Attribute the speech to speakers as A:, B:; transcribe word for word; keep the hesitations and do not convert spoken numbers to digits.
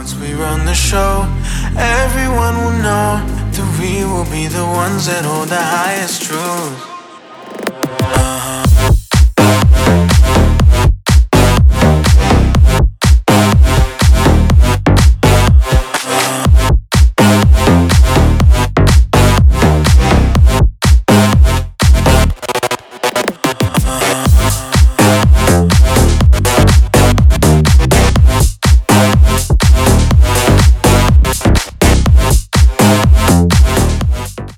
A: Once we run the show, everyone will know that we will be the ones that hold the highest truth.